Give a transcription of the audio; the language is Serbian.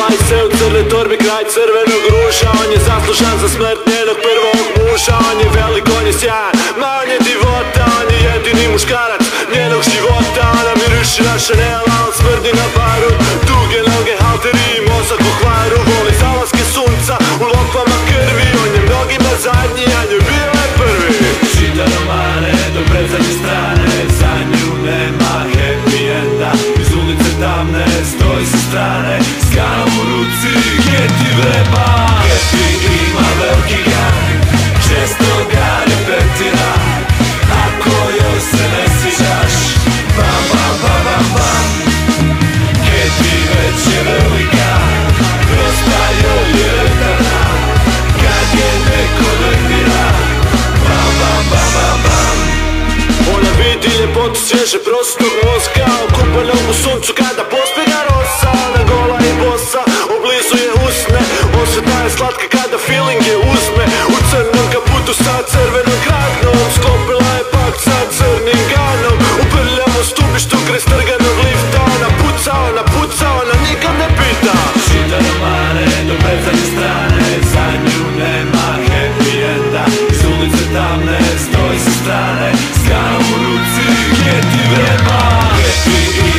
Nalazi se u crne torbi kraj crvenog ruša. On je zaslužan za smrt njenog prvog muža. On je velik, on je sjajan, ma on je divota. On je jedini muškarac njenog života. Ona miriši na Chanel, ali smrdi na baru. Duge noge, halteri i mozak u kvaru. Voli zalaske sunca u lokvama krvi. On je mnogima zadnji, a nju bio je prvi. Čita romane do predzadnje strane, za nju nema happy enda. Iz ulice tamne stoji sa strane, s kanom u ruci, gdje ti vreba. Happy ima veliki gang, često ga repetira. Ako joj se ne sviđaš, bam bam bam bam bam. Happy već je velika, prosta joj je retarna. Kad je neko nervira, bam bam bam bam bam. Ona vidi ljepotu svježe prostog mozga, okupanog u suncu kada pospjega rosa. Ona gola i bosa, oblizuje usne, osveta je slatka kada feeling je uzme. U crnom kaputu sa crvenom kragnom, sklopila je pakt sa crnim ganom. U prljavom stubištu kraj strganog lifta. Ona puca, ona nikad ne pita. Čita romane do predzadnje strane, za nju nema happy enda. Iz ulice tamne stoji sa strane, s kanom u ruci, gdje ti vreba. Happy